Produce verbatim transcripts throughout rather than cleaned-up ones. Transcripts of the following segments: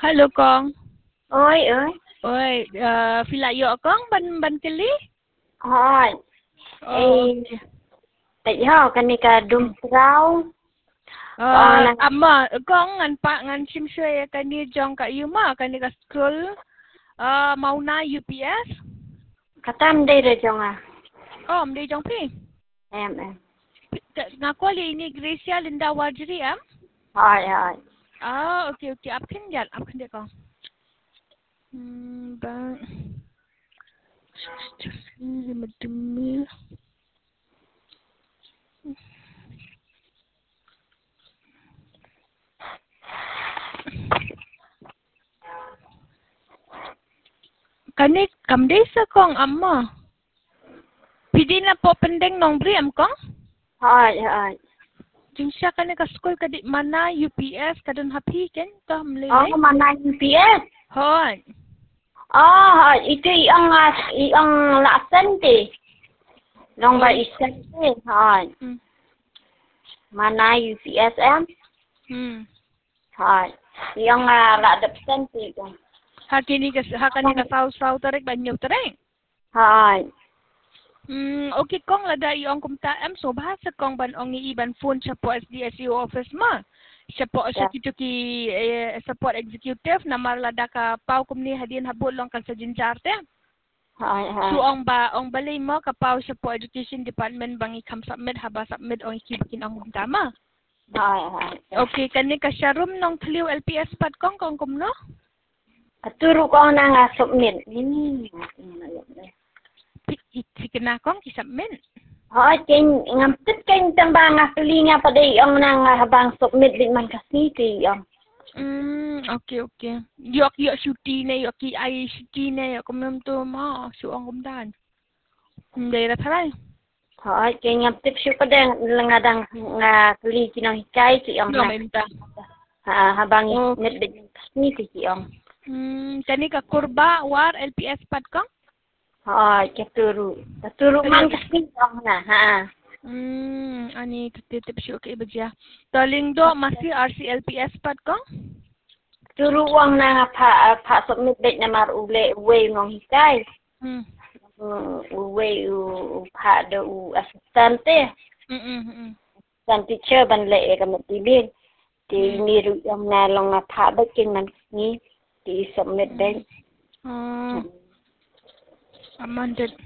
Hello con. Ơi ơi. Ôi, uh, phi lại yo con ban ban kali? Hỏi. Oh, Ê, okay. tại ho kan ni ka dum trao. Ko Uh, na ama con ngan pa ngan sim sui kan ni jong ka yuma kan ni ka school uh, mau na U P S. katam dei re jong à. Oh, mdi jong pi. Em em. Ngaku li ni Gracia Linda Wajri am? Hỏi hỏi. Ah, okay okay. Apkin jal, apkin dia con. Hmm, bang. Lima demi. Kani kamdesa kong amma. Pidi na po pendeng nong bri am kong? Hỏi hỏi. Jing siya kani ka school ka di mana U P S kadun hapi ken to mlele. Oh, mana U P S. Hon. Oh, hỏi itu yang yang laksan ti. Long ba isan ti. Hỏi. Hmm. Mana U P S em? Hmm. Hỏi. Yang lak depsen ti kan. Hakini ka hakani ka saw saw tarik banyo tarik. Hỏi. Hmm, okay kong lada iong kumta am so bahasa kong ban ong iban phone siya po S D S U office ma. Siya po siya kito ki eh, support executive na marlada ka pau kumni hadin habol lang kan sa jinjarte. Hỏi So hỏi. ong ba ong balay mo ka pau siya po education department bang ikam submit haba submit ong ikibakin ang kumtama. Hỏi hỏi. Okay kani ka siya room nong tliw L P S pat kong kong kumno. Katuru ko na nga submit. Ini. Sige na kong isubmit. Hỏi trên ngắm tích kênh tâm ba ngạc ly nga pa day ông nang habang submit din man kasi ti ông. Hmm, okay okay. Yok yok syuti ne yok ki ai syuti ne yok kumnam tu ma su ang kumdan. Hindi ra tharay. Hỏi trên ngắm tích siya pa day nga dang nga ly kinang hikay ti ông No na. menta. Ha, habang Oh. submit din kasi ti ông. Hmm, kani ka kurba war L P S pat kong? Hỏi katuru. Katuru man kasi ông na ha. Hmm, ani titip siya okay bagya. Taling do masih R C L P S pat kong? Turu wang na nga pa pa submit din na mar ule uwe ngong hikay. Hmm. Uwe u pa do u asistente. Mm mm. San teacher ban le ka matibin. Ti niru yang na long nga pa ba kin man ni ti submit din. Oh. Amended.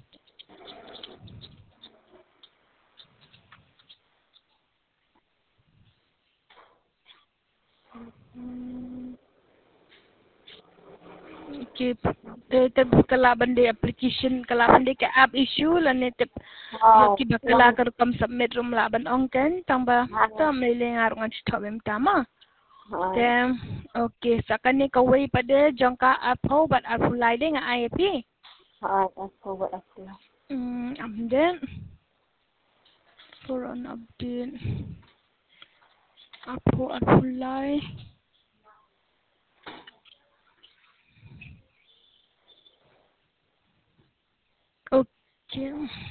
Okay, te te kalaban de application kalaban de ka app issue lan ne te yo ki bakala kar kam submit rum laban ongken tamba tam le le ngar ngan stobem tama te okay sakan ne ka way pada jangka app ho bat app fulai de nga I P Ha, ako ba ako. hmm and then for an update app ho app fulai okay.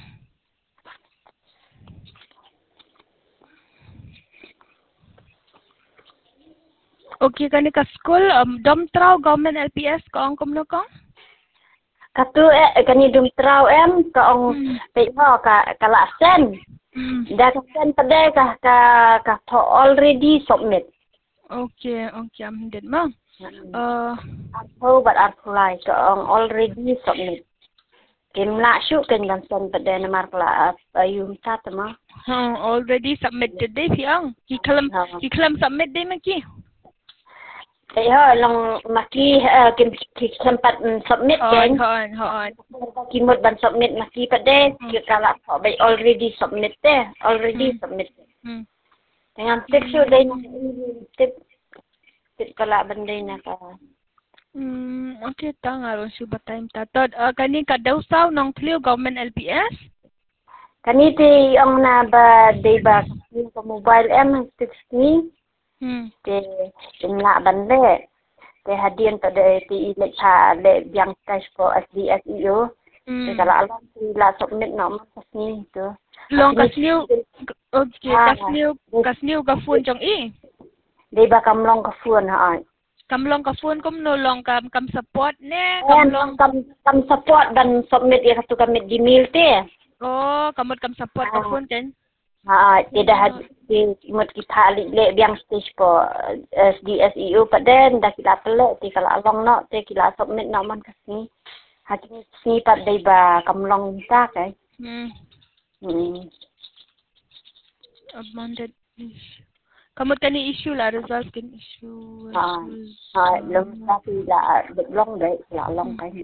Okay, kani ka school um, dom trao government L P S ko ang kumno ko? Katu eh kani dum trao em ka ong pe ho ka kalasen. Da ka sen pade ka ka ka to already submit. Okay, okay, am din ma. Uh, Ako but apply ka ong already submit. Kim la shu ken gan sen pade na mar kala ayum tat ma. huh, already submitted day fiang. Ki kalam ki kalam submit day ma ki. Pe ho long maki kim ki sempat submit ken. Hon, hon, hon. Ki mod ban submit maki pade ki kala ko by already submit te already submit. Hmm. Dengan tip syu day na tip tip kala banday na ka. Hmm, okay, ta nga ron siya ba time tatod. Uh, kani ka daw saw nong clear government L P S? Kaniti ang na ba day ba yung sa mobile M sixty Hmm. te tingla bande te hadian pa de ti ile cha le yang cash ko S D S E O te kala alam ti la submit no mas ni to Long kasniu okay, kasniu kasniu ka phone jong i. day ba kamlong ka phone ha ai Kamlong ka phone kum no long kam kam support ne kamlong kam kam support dan submit ya tu kami di mail te. Oh, kamot kam support ka phone kan. Ha, tidak ada di imut kita alik le biang stage po S D S E U paden dah kita pelak ti kalau along no te kita submit no man kasni. Hati ni pad dai ba kamlong ta kai. Hmm. Hmm. Amended issue. Kamot kani issue lah resolve kan issue. Ha. Ha, lum ta ti la long dai la long kai.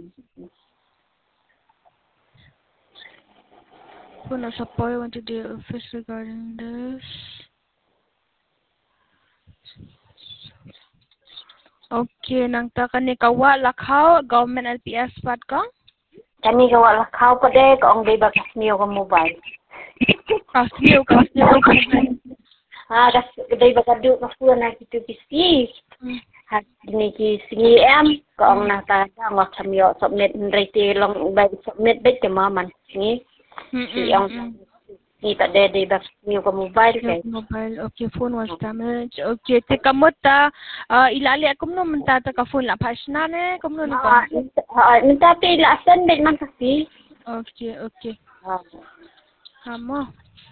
Who knows a boy went to the office regarding this? Okay, nang ta kani kawa lakhaw government L P S pat ka? Kani kawa lakhaw pa de ko ang dai ba kasniyo ko mobile. Kasniyo kasniyo ko mobile. Ha, kas dai ba kadu ka phone na kitu bisi. Ha, ni ki singi em ko ang na ta ngok chamiyo submit rete long ba submit de ke maman ni. Si ang ni tak ada di bas ni ko mobile kay. Mobile, okay, phone was damaged. Okay, te kamot ta uh, ilali ako no menta ta ka phone la pasna ne kumno ni ko. Ha, minta te la send bet man kasi. Okay, okay. Ha. Amo.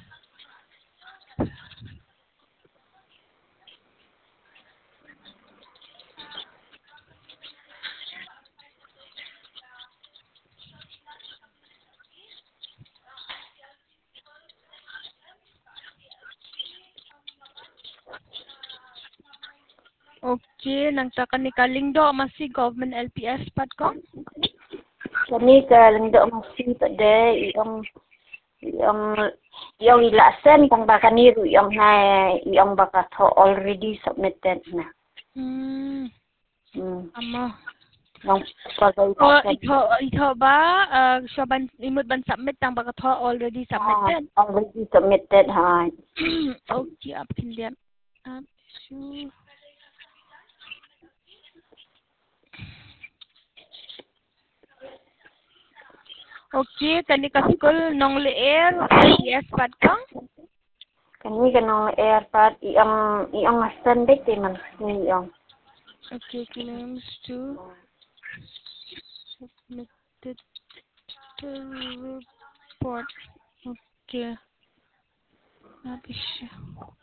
Okay, nang ta kani kaling do masih government L P S pat ko? Kani kaling do masih tak ada yang yang yang ilasan tang baka ni ru yang na yang baka to already submitted na. Hmm. Hmm. Amo. Yang pakai oh ito ito ba uh, shaban imut ban submit tang baka to already submitted. Ha, already submitted ha. Okay, up kindian. Up to Okay, kani ka school nong leer L P S pat ka? Kani kanong airpad iyang iyang masan de te man ni iyang. Okay, claims to submitted to report. Okay. Habis siya.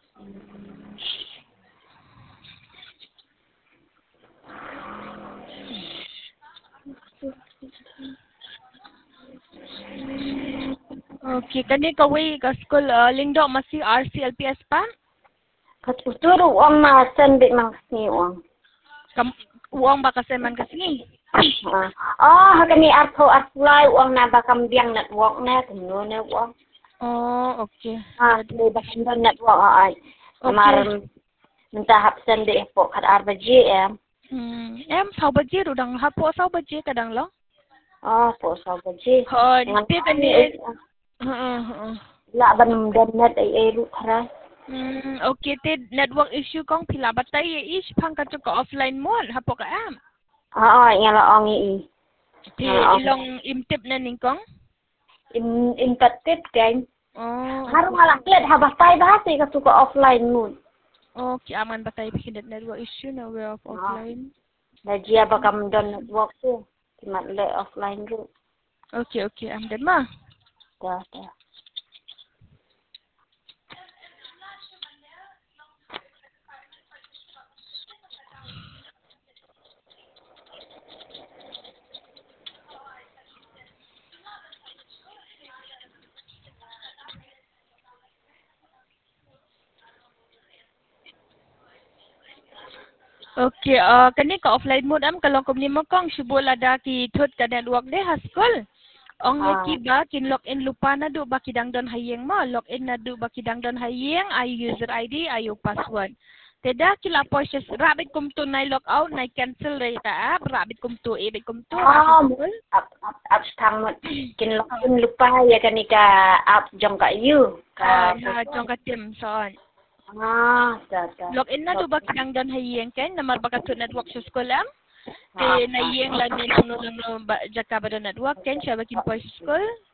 Okay, kani kaway ka school uh, lingdo masih R C L P S pa? Katuturo ang masan de man ni iyang. Kam uang ba kasi man kasi? Ah, oh, kami arto apply uang na bakam biang network na kuno na uang. Oh, okay. Ah, de bakam network ay. Kemarin minta hapsen de po kat arba G M. Hmm, em sao ba je udang hapo sao ba je kadang lo? Oh, po sao ba G. Ha, ti kani ha ha. La ban dan net ay ay ru khara. Hmm, okay, te network issue kong pila batay ish pang ka to offline mo hapo ka am. Ah, yang la ong i. Ti ilong imtip na ning kong? In impacted kan. Oh. Harung ala klet habas tay bahasa ka suka offline mo. Okay, aman batay bikin network issue na way of offline. Na dia bakam dan network tu. Cuma le offline ru. Okay, okay, am dan ma. Dah, dah. Okay, uh, kani ka offline mode am kalau ko ni mo kong subol ada ki thut ka network de ha school. Ong ah. Ki ba kin login lupa na do ba kidang don hayeng mo login na do ba kidang don hayeng ay user I D ayo password. Teda kila po siya rabbit kum to na log out na cancel re ka app rabbit kum to ebit kum to. Ah, up up up tang mo kin login lupa ya kani ka app jong ka you. Ka jong ka tim son. Ah, dah dah. Login na do ba kidang don hayeng ken namar ba ka to network sa school am? Te na yeng la ni no no no ba jaka ba do network ken siya ba kin po school?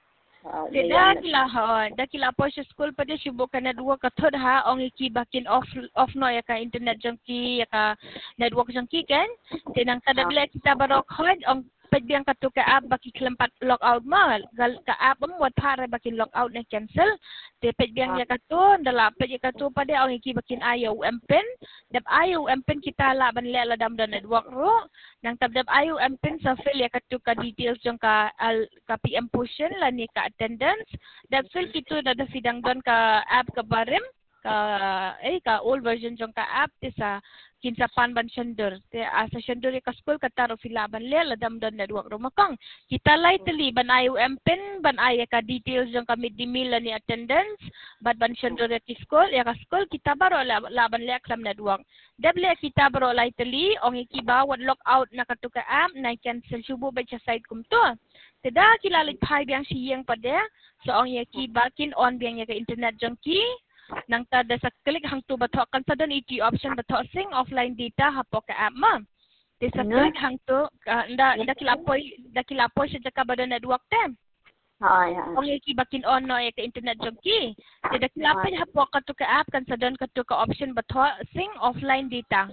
Tidak kila ha, dah kila apa school pada sibuk kena dua kathod ha, ong iki bakin off off no ya ka internet jangki ya ka network jangki kan. Tenang tada bila kita barok hod ong pediang katu ka app baki kelempat logout ma, gal ka app mo wat pare bakin logout na cancel. Te pediang ya katu dala pedi katu pada ong iki bakin ayo mpin, dap ayo mpin kita la ban le la dam dan network ro. Nang tab dap ayo mpin sa fill ya katu ka details jang ka al ka P M portion la ni ka attendance dan fill kitu dada sidang don ka app ka barim ka eh ka old version jong ka app ti sa kinsapan ban sender te asa sender ka school ka taro fila ban le ladam don network ro makang kita lai teli ban ayo mpin ban ay ka details jong ka mid meal ni attendance bad ban sender ki school ya ka school kita baro laban le klam network dable kita baro lai teli ong iki ba wat log out na ka tu ka app na cancel subo ba sa site kum to tidak kilalit pai biang siyang pada seorang yang ki bakin on biang yang ke internet jangki nang tada sa klik hang tu batok kan sadon iti option batok sing offline data hapo ka app ma te sa klik hang tu nda nda kilapoy nda kilapoy sa jaka bado network tem hai hai ong yang ki bakin on no yang ke internet jangki te da kilapoy hapo ka tu ka app kan sadon ka tu ka option batok sing offline data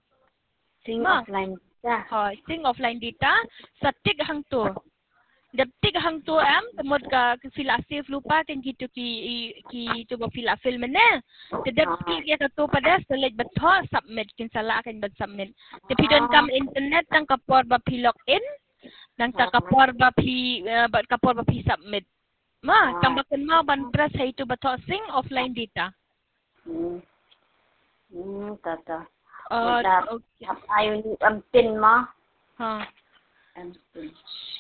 sing offline data ha sing offline data sa tik hang tu Daptik hang tu am temut ka fila save lupa kan gitu ki ki coba fila fill mana. Tidak klik ya tu pada select betul submit kin salah kan bet submit. Tapi don kam internet tang kapor ba pi login nang ta kapor ba pi bat kapor ba pi submit. Ma tambakan ma ban press hai tu betul sing offline data. Hmm. Hmm tata. Uh, okay. Ayo ni ampin ma. Ha. Ampin.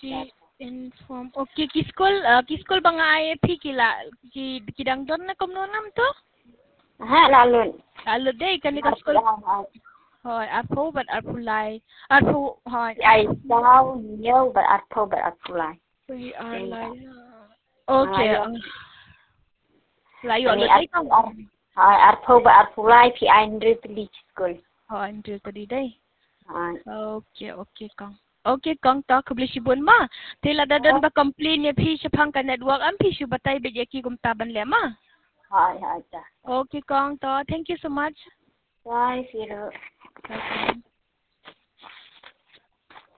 Inform. Okay, ki school, uh, ki school bang ay pi kila ki kidang don na kom nonam to? Ha lalun. Lalun day kan ka school. Hoy, apo but apulay. Apo hoy. Ay daw niyo but apo but apulay. We are like. Okay. Layo lo day kam. Hoy, apo but apulay pi ay ndri pili school. Hoy, ndri tadi day. Hoy. Okay, okay kang. Okay, kang ta kubli sibun ma. Tila dadan ba complain ya pi sapang ka network am pi su batay be ki kum taban le ma. Hai hai ta. Okay, kang ta. Thank you so much. Bye, Siro. Okay.